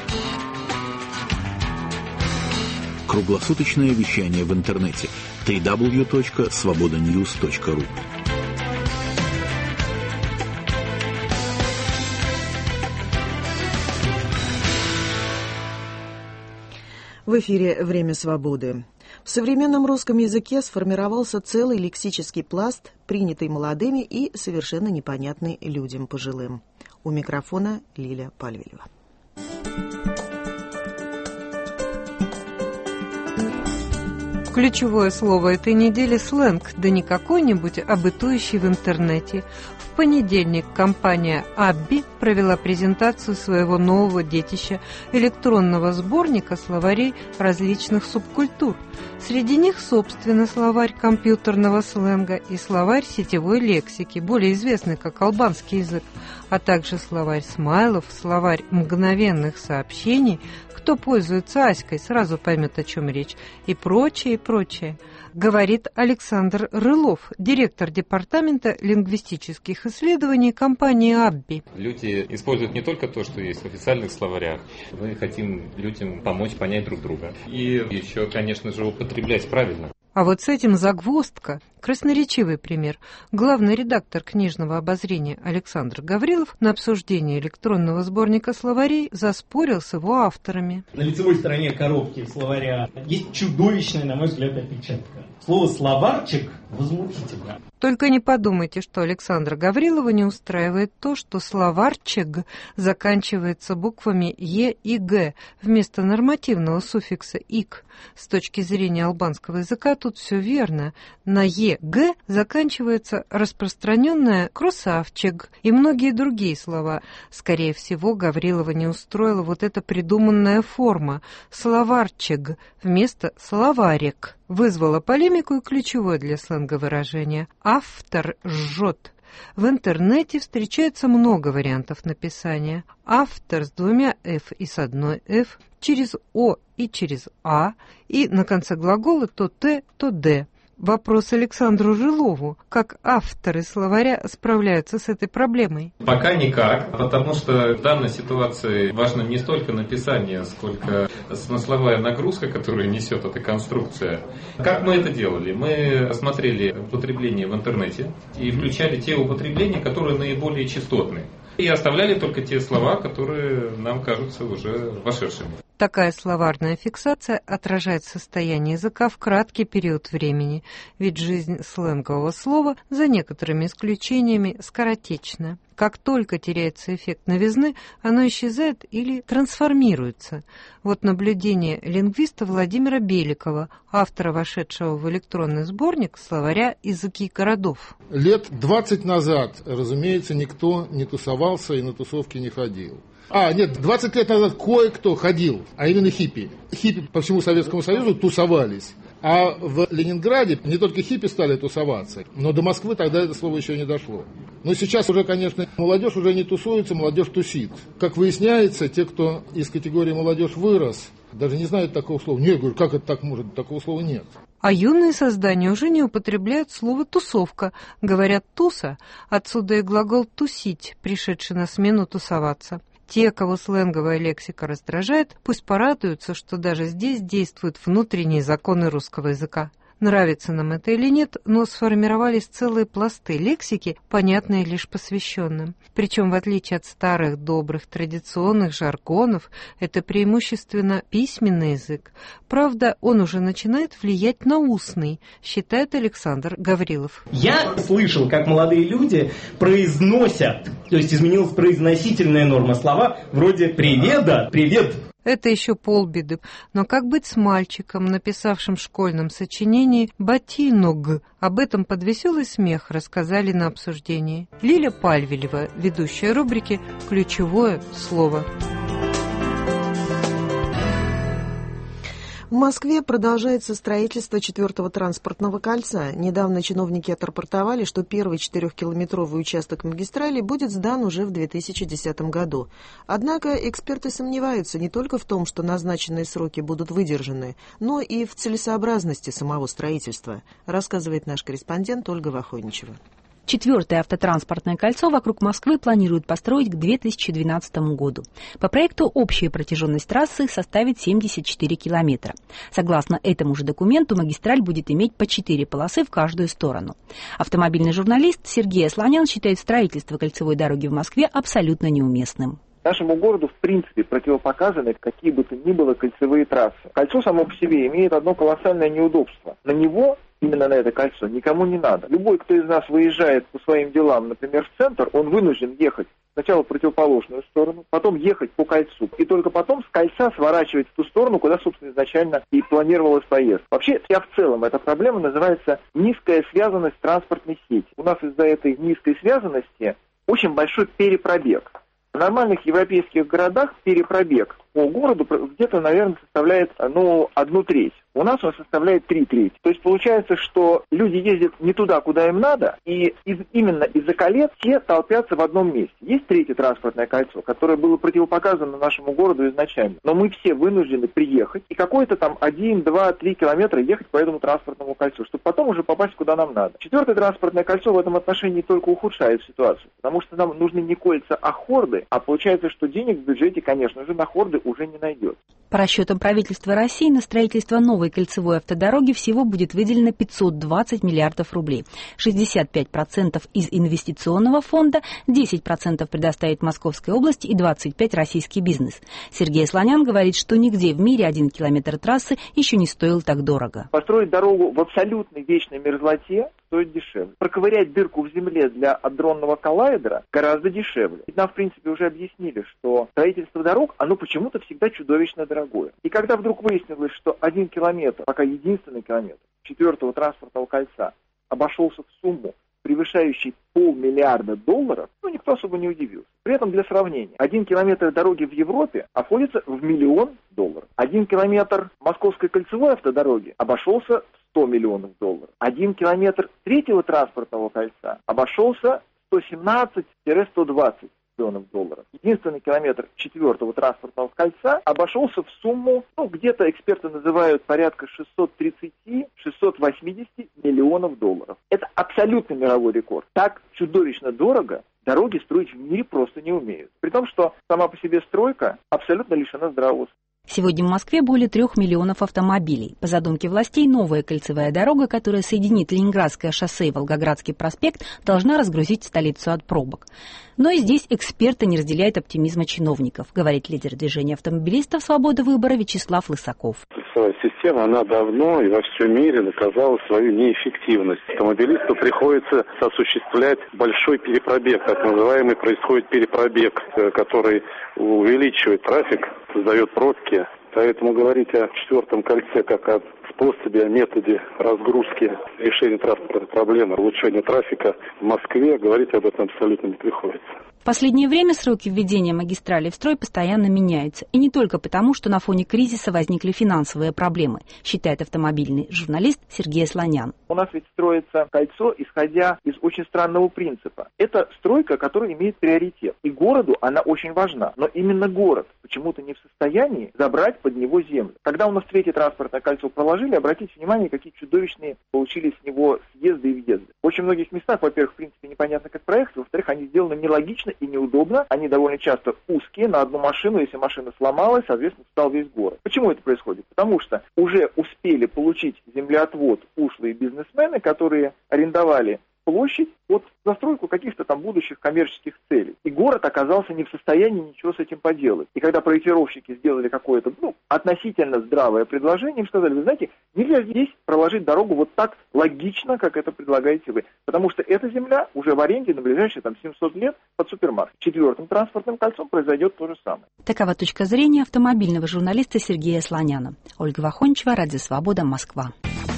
Круглосуточное вещание в интернете дабл ю дабл ю дабл ю точка свобода ньюс точка ру. В эфире «Время свободы». В современном русском языке сформировался целый лексический пласт, принятый молодыми и совершенно непонятный людям пожилым. У микрофона Лиля Пальвелева. Ключевое слово этой недели – сленг, да не какой-нибудь, а бытующий в интернете. В понедельник компания Абби провела презентацию своего нового детища – электронного сборника словарей различных субкультур. Среди них, собственно, словарь компьютерного сленга и словарь сетевой лексики, более известный как албанский язык, а также словарь смайлов, словарь мгновенных сообщений. Кто пользуется Аськой, сразу поймет, о чем речь, и прочее, и прочее, говорит Александр Рылов, директор департамента лингвистических исследований компании Абби. Люди используют не только то, что есть в официальных словарях, мы хотим людям помочь понять друг друга. И еще, конечно же, употреблять правильно. А вот с этим загвоздка. Красноречивый пример. Главный редактор книжного обозрения Александр Гаврилов на обсуждении электронного сборника словарей заспорил с его авторами. На лицевой стороне коробки словаря есть чудовищная, на мой взгляд, опечатка. Слово «словарчик» возмутительно. Только не подумайте, что Александра Гаврилова не устраивает то, что словарчик заканчивается буквами «е» и «г» вместо нормативного суффикса «ик». С точки зрения албанского языка тут все верно. На «е», «г» заканчивается распространенное «кросавчик» и многие другие слова. Скорее всего, Гаврилова не устроила вот эта придуманная форма «словарчик» вместо «словарик». Вызвала полемику и ключевое для сленга выражение «автор жжет». В интернете встречается много вариантов написания. Автор с двумя «ф» и с одной «ф», через «о» и через «а», и на конце глагола то «т», то «д». Вопрос Александру Рылову. Как авторы словаря справляются с этой проблемой? Пока никак, потому что в данной ситуации важно не столько написание, сколько смысловая нагрузка, которую несет эта конструкция. Как мы это делали? Мы осмотрели употребление в интернете и включали те употребления, которые наиболее частотны. И оставляли только те слова, которые нам кажутся уже вошедшими. Такая словарная фиксация отражает состояние языка в краткий период времени, ведь жизнь сленгового слова, за некоторыми исключениями, скоротечна. Как только теряется эффект новизны, оно исчезает или трансформируется. Вот наблюдение лингвиста Владимира Беликова, автора вошедшего в электронный сборник словаря «Языки городов». Лет двадцать назад, разумеется, никто не тусовался и на тусовки не ходил. А, нет, двадцать лет назад кое-кто ходил, а именно хиппи. Хиппи по всему Советскому Союзу тусовались. А в Ленинграде не только хиппи стали тусоваться, но до Москвы тогда это слово еще не дошло. Но сейчас уже, конечно, молодежь уже не тусуется, молодежь тусит. Как выясняется, те, кто из категории молодежь вырос, даже не знают такого слова. Нет, говорю, как это так может, такого слова нет. А юные создания уже не употребляют слово «тусовка». Говорят «туса», отсюда и глагол «тусить», пришедший на смену «тусоваться». Те, кого сленговая лексика раздражает, пусть порадуются, что даже здесь действуют внутренние законы русского языка. Нравится нам это или нет, но сформировались целые пласты лексики, понятные лишь посвященным. Причем, в отличие от старых, добрых, традиционных жаргонов, это преимущественно письменный язык. Правда, он уже начинает влиять на устный, считает Александр Гаврилов. Я слышал, как молодые люди произносят, то есть изменилась произносительная норма слова, вроде «привет», «привет». Это еще полбеды. Но как быть с мальчиком, написавшим в школьном сочинении «ботинок»? Об этом под веселый смех рассказали на обсуждении. Лиля Пальвелева, ведущая рубрики «Ключевое слово». В Москве продолжается строительство четвертого транспортного кольца. Недавно чиновники отрапортовали, что первый четырехкилометровый участок магистрали будет сдан уже в две тысячи десятом году. Однако эксперты сомневаются не только в том, что назначенные сроки будут выдержаны, но и в целесообразности самого строительства, рассказывает наш корреспондент Ольга Вахоничева. Четвертое автотранспортное кольцо вокруг Москвы планируют построить к две тысячи двенадцатому году. По проекту общая протяженность трассы составит семьдесят четыре километра. Согласно этому же документу, магистраль будет иметь по четыре полосы в каждую сторону. Автомобильный журналист Сергей Асланян считает строительство кольцевой дороги в Москве абсолютно неуместным. Нашему городу, в принципе, противопоказаны какие бы то ни было кольцевые трассы. Кольцо само по себе имеет одно колоссальное неудобство. На него, именно на это кольцо, никому не надо. Любой, кто из нас выезжает по своим делам, например, в центр, он вынужден ехать сначала в противоположную сторону, потом ехать по кольцу, и только потом с кольца сворачивать в ту сторону, куда, собственно, изначально и планировалась поездка. Вообще, вся в целом эта проблема называется низкая связанность транспортной сети. У нас из-за этой низкой связанности очень большой перепробег. В нормальных европейских городах перепробег по городу где-то, наверное, составляет, ну, одну треть. У нас он составляет три трети. То есть получается, что люди ездят не туда, куда им надо, и из, именно из-за колец все толпятся в одном месте. Есть третье транспортное кольцо, которое было противопоказано нашему городу изначально. Но мы все вынуждены приехать и какой-то там один, два, три километра ехать по этому транспортному кольцу, чтобы потом уже попасть куда нам надо. Четвертое транспортное кольцо в этом отношении только ухудшает ситуацию, потому что нам нужны не кольца, а хорды, а получается, что денег в бюджете, конечно же, на хорды уже не найдет. По расчетам правительства России, на строительство новой кольцевой автодороги всего будет выделено пятьсот двадцать миллиардов рублей. шестьдесят пять процентов из инвестиционного фонда, десять процентов предоставит Московская область и двадцать пять процентов российский бизнес. Сергей Слонян говорит, что нигде в мире один километр трассы еще не стоил так дорого. Построить дорогу в абсолютной вечной мерзлоте стоит дешевле. Проковырять дырку в земле для адронного коллайдера гораздо дешевле. Ведь нам, в принципе, уже объяснили, что строительство дорог, оно почему-то всегда чудовищно дорогое. И когда вдруг выяснилось, что один километр, пока единственный километр четвертого транспортного кольца, обошелся в сумму, превышающей полмиллиарда долларов, ну, никто особо не удивился. При этом, для сравнения, один километр дороги в Европе обходится в миллион долларов. Один километр Московской кольцевой автодороги обошелся в сто миллионов долларов. Один километр третьего транспортного кольца обошелся сто семнадцать — сто двадцать миллионов долларов. Единственный километр четвертого транспортного кольца обошелся в сумму, ну, где-то эксперты называют порядка шестьсот тридцать — шестьсот восемьдесят миллионов долларов. Это абсолютно мировой рекорд. Так чудовищно дорого дороги строить в мире просто не умеют. При том, что сама по себе стройка абсолютно лишена здравого смысла. Сегодня в Москве более трех миллионов автомобилей. По задумке властей, новая кольцевая дорога, которая соединит Ленинградское шоссе и Волгоградский проспект, должна разгрузить столицу от пробок. Но и здесь эксперты не разделяют оптимизма чиновников, говорит лидер движения автомобилистов «Свобода выбора» Вячеслав Лысаков. Система, она давно и во всем мире доказала свою неэффективность. Автомобилисту приходится осуществлять большой перепробег, так называемый происходит перепробег, который увеличивает трафик, создает пробки. Поэтому говорить о четвертом кольце как о способе, о методе разгрузки, решения транспортной проблемы, улучшения трафика в Москве, говорить об этом абсолютно не приходится. В последнее время сроки введения магистралей в строй постоянно меняются. И не только потому, что на фоне кризиса возникли финансовые проблемы, считает автомобильный журналист Сергей Слонян. У нас ведь строится кольцо, исходя из очень странного принципа. Это стройка, которая имеет приоритет. И городу она очень важна. Но именно город почему-то не в состоянии забрать под него землю. Когда у нас третье транспортное кольцо проложили, обратите внимание, какие чудовищные получились с него съезды и въезды. В очень многих местах, во-первых, в принципе, непонятно, как проехать, во-вторых, они сделаны нелогично и неудобно. Они довольно часто узкие, на одну машину, если машина сломалась, соответственно, встал весь город. Почему это происходит? Потому что уже успели получить землеотвод ушлые бизнесмены, которые арендовали площадь под застройку каких-то там будущих коммерческих целей. И город оказался не в состоянии ничего с этим поделать. И когда проектировщики сделали какое-то, ну, относительно здравое предложение, им сказали: вы знаете, нельзя здесь проложить дорогу вот так логично, как это предлагаете вы. Потому что эта земля уже в аренде на ближайшие там семьсот лет под супермаркет. Четвертым транспортным кольцом произойдет то же самое. Такова точка зрения автомобильного журналиста Сергея Слоняна. Ольга Вахончева, Радио Свобода, Москва.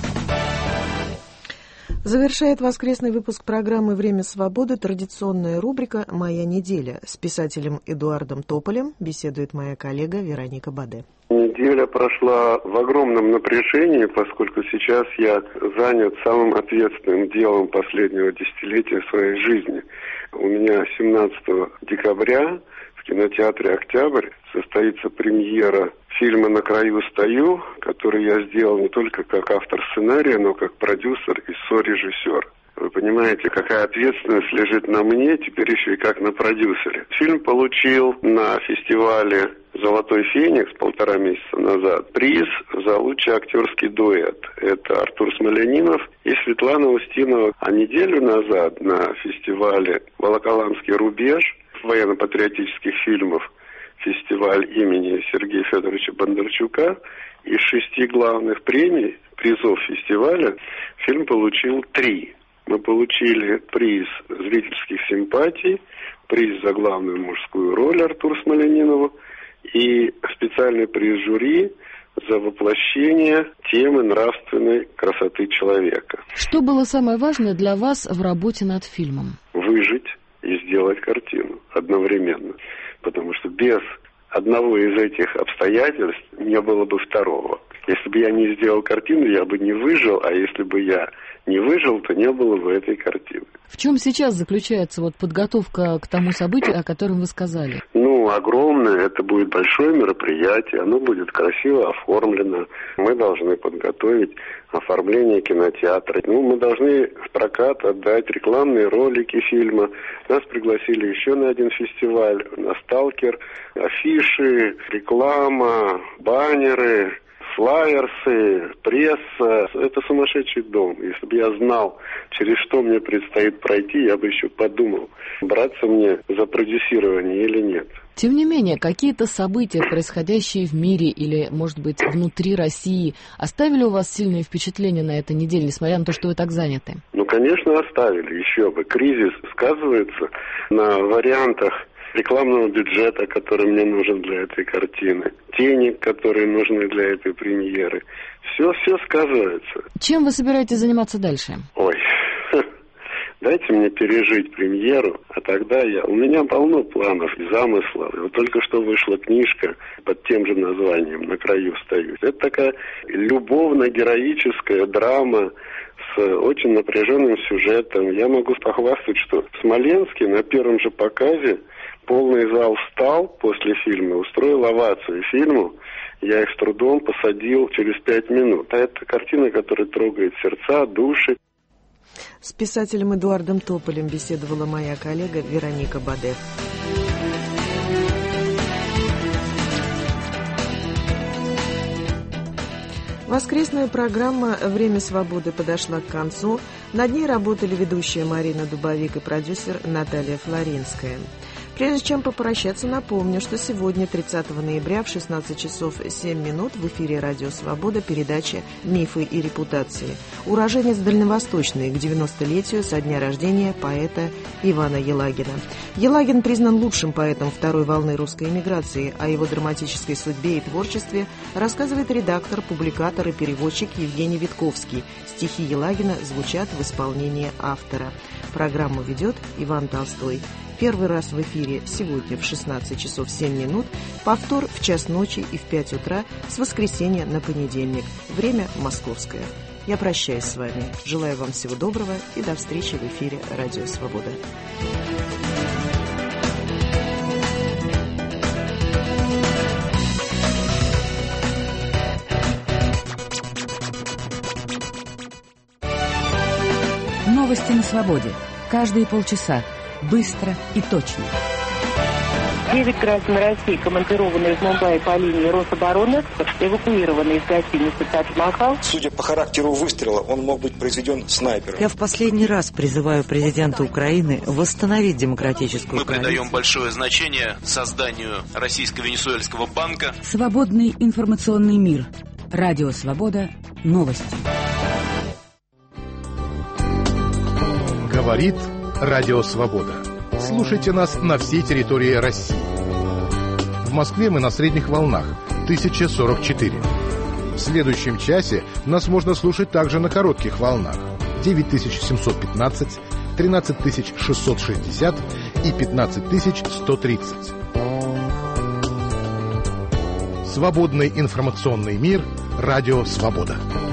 Завершает воскресный выпуск программы «Время свободы» традиционная рубрика «Моя неделя». С писателем Эдуардом Тополем беседует моя коллега Вероника Баде. Неделя прошла в огромном напряжении, поскольку сейчас я занят самым ответственным делом последнего десятилетия своей жизни. У меня семнадцатого декабря в кинотеатре «Октябрь» состоится премьера фильма «На краю стою», который я сделал не только как автор сценария, но как продюсер и сорежиссер. Вы понимаете, какая ответственность лежит на мне, теперь еще и как на продюсере. Фильм получил на фестивале «Золотой феникс» полтора месяца назад приз за лучший актерский дуэт. Это Артур Смолянинов и Светлана Устинова. А неделю назад на фестивале «Волоколамский рубеж» военно-патриотических фильмов фестиваль имени Сергея Федоровича Бондарчука. Из шести главных премий, призов фестиваля, фильм получил три. Мы получили приз зрительских симпатий, приз за главную мужскую роль Артуру Смоленинову и специальный приз жюри за воплощение темы нравственной красоты человека. Что было самое важное для вас в работе над фильмом? Выжить и сделать картину одновременно. Потому что без одного из этих обстоятельств не было бы второго. Если бы я не сделал картину, я бы не выжил, а если бы я не выжил, то не было бы этой картины. В чем сейчас заключается вот подготовка к тому событию, о котором вы сказали? Ну, огромное, это будет большое мероприятие, оно будет красиво оформлено. Мы должны подготовить оформление кинотеатра. Ну, мы должны в прокат отдать рекламные ролики фильма. Нас пригласили еще на один фестиваль, на «Сталкер». Афиши, реклама, баннеры, флаерсы, пресса. Это сумасшедший дом. Если бы я знал, через что мне предстоит пройти, я бы еще подумал, браться мне за продюсирование или нет. Тем не менее, какие-то события, происходящие в мире или, может быть, внутри России, оставили у вас сильное впечатление на этой неделе, несмотря на то, что вы так заняты? Ну, конечно, оставили. Еще бы. Кризис сказывается на вариантах рекламного бюджета, который мне нужен для этой картины, денег, которые нужны для этой премьеры. Все, все сказывается. Чем вы собираетесь заниматься дальше? Ой, дайте мне пережить премьеру, а тогда я... У меня полно планов и замыслов. Вот только что вышла книжка под тем же названием «На краю стою». Это такая любовно-героическая драма с очень напряженным сюжетом. Я могу похвастать, что в Смоленске на первом же показе полный зал встал после фильма, устроил овацию фильму. Я их с трудом посадил через пять минут. А это картина, которая трогает сердца, души. С писателем Эдуардом Тополем беседовала моя коллега Вероника Баде. Воскресная программа «Время свободы» подошла к концу. Над ней работали ведущая Марина Дубовик и продюсер Наталья Флоринская. Прежде чем попрощаться, напомню, что сегодня, тридцатого ноября, в шестнадцать часов семь минут в эфире «Радио Свобода» передача «Мифы и репутации». Уроженец Дальневосточный к девяностолетию со дня рождения поэта Ивана Елагина. Елагин признан лучшим поэтом второй волны русской эмиграции. О его драматической судьбе и творчестве рассказывает редактор, публикатор и переводчик Евгений Витковский. Стихи Елагина звучат в исполнении автора. Программу ведет Иван Толстой. Первый раз в эфире сегодня в шестнадцать часов семь минут, повтор в час ночи и в пять утра с воскресенья на понедельник. Время московское. Я прощаюсь с вами. Желаю вам всего доброго и до встречи в эфире «Радио Свобода». Новости на свободе. Каждые полчаса. Быстро и точно. Девять граждан России, командированные в Мумбаи по линии Рособоронэкспорт, эвакуированы из гостиницы «Тадж-Махал». Судя по характеру выстрела, он мог быть произведен снайпером. Я в последний раз призываю президента Украины восстановить демократическую Мы границу. придаем большое значение созданию Российско-Венесуэльского банка. Свободный информационный мир. Радио Свобода. Новости. Говорит Радио Свобода. Слушайте нас на всей территории России. В Москве мы на средних волнах тысяча сорок четыре. В следующем часе нас можно слушать также на коротких волнах девять тысяч семьсот пятнадцать, тринадцать тысяч шестьсот шестьдесят и пятнадцать тысяч сто тридцать. Свободный информационный мир. Радио Свобода.